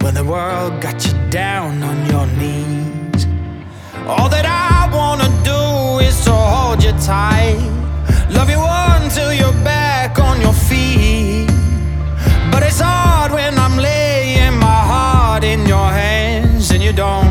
when the world got you down on your knees. All that I wanna do is to hold you tight, love you until you're back on your feet. But it's hard when I'm laying my heart in your hands and you don't